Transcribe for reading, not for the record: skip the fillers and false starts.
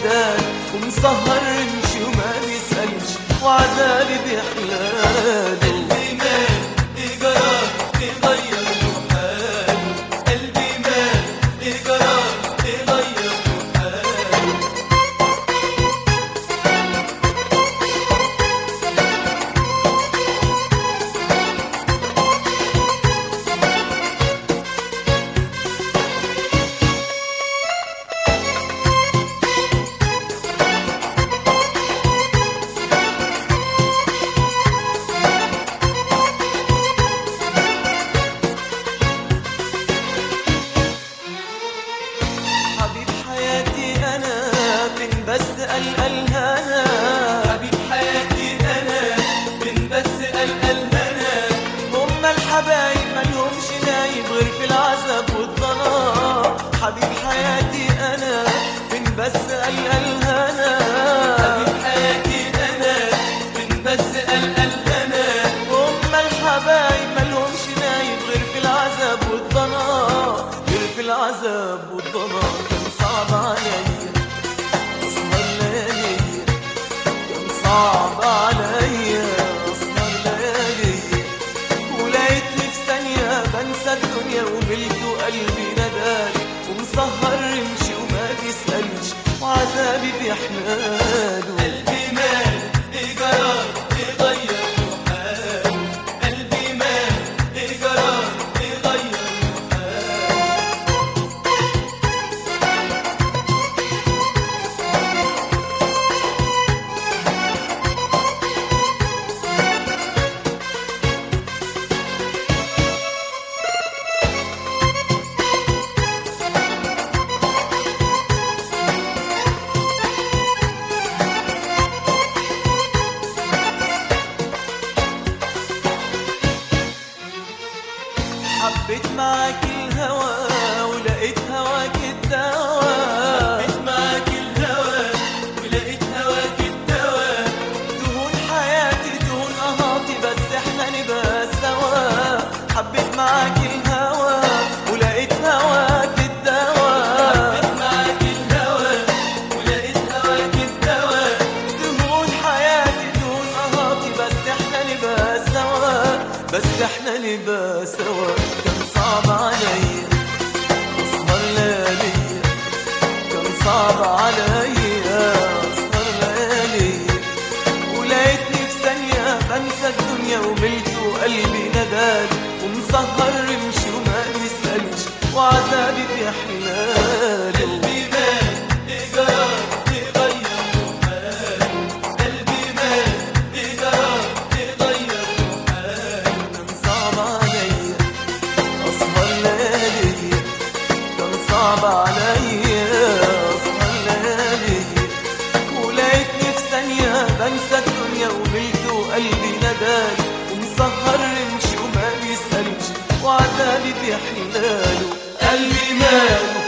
نداني ومسهر رمشي وما بيسألش وعذابي بيحلاله. قلبي مال إيه جرار إيه غير له حاله، قلبي مال إيه جرار إيه غير له حاله. حبيب حياتي أنا فين بس الهنا، حبيب حياتي أنا فين بس الهنا. هما الحبايب مالهمش نايب غير في العذاب والضنا. حبيب حياتي أنا فين بس الهنا، حبيب حياتي أنا فين بس الهنا. هما الحبايب مالهمش نايب غير في العذاب والضنا، غير في العذاب والضنا. كان صعب عليا أسهر ليالي، كان صعب عليا أسهر ليالي، ولقيتني في ثانية بنسى الدنيا وملت وقلبي نداني ومسهر رمشي وما بيسألش وعذابي بيحلاله. قلبي مال إيه جرار إيه غير له حاله، قلبي مال إيه جرار إيه غير له حاله. حبيت معاك الهوى ولقيت هواك الدواء، حبيت معاك الهوى ولقيت هواك الدواء. دهون حياتي دهون قهاتي بس احنا نبقى سوا. حبيت معاك الهوى ولقيت هواك الدواء، حبيت معاك الهوى ولقيت هواك الدواء. دهون حياتي دهون قهاتي بس احنا نبقى سوا، بس احنا نبقى سوا. كان صعب عليا اسهر ليالي، كان صعب عليا اسهر ليالي، ولقيتني في ثانية بنسى الدنيا وملت وقلبي نداني ومسهر رمشي وما بيسألش وعذابي بيحلاله. قلبي مال إيه جرار إيه غير له حاله، قلبي مال إيه جرار إيه غير له حاله. كان صعب عليا أسهر ليالي، كان صعب عليا أسهر ليالي، ولقيتني في ثانية بنسى الدنيا وملت وقلبي نداني ومسهر رمشي وما بيسألش وعذابي بيحلاله. قلبي مال